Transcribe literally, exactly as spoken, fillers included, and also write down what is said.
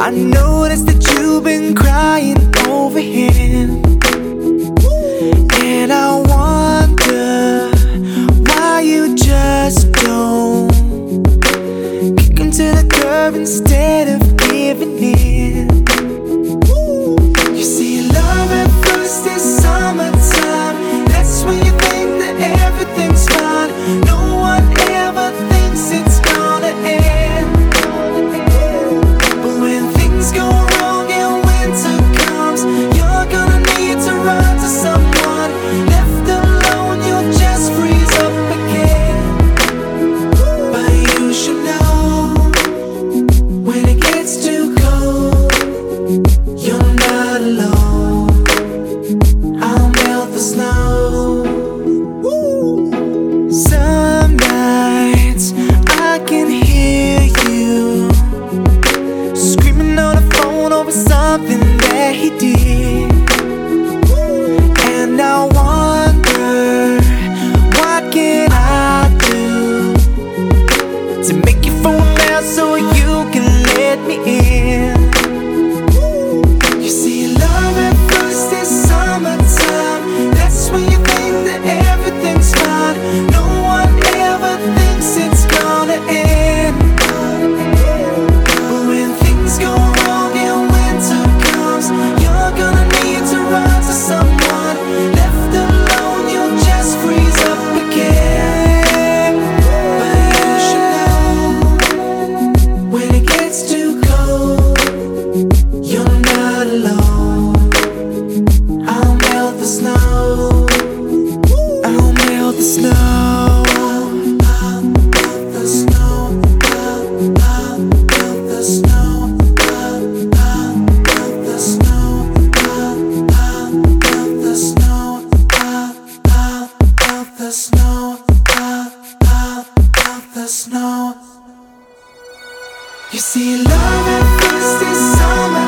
I noticed that you've been crying over him, and I wonder why you just don't kick him to the curb instead of giving in. You see, love at first is summertime. That's when you think that everything's fine. No one ever thinks it's gonna end. But when things go wrong and winter comes, you're gonna need to run to someone. Left alone, you'll just freeze up again. But you should know, when it gets too cold, you're not alone. I'll melt the snow. Some nights I can hear you screaming on the phone over something that he did, and I wonder, what can I do to make you phone out so you can let me in? You see, love at first is summertime. That's when you think that everything's fine. No one ever thinks it's gonna end. But when things go wrong and winter comes, you're gonna need to run to someone. Left alone, you'll just freeze up again. But you should know, when it gets too cold, you're not alone. I'll melt the snow. I'll melt the snow. I'll melt the snow. I'll melt the snow. I'll melt the snow. I'll melt the snow. I'll melt the snow. I'll melt the snow. You see, love at first is summer.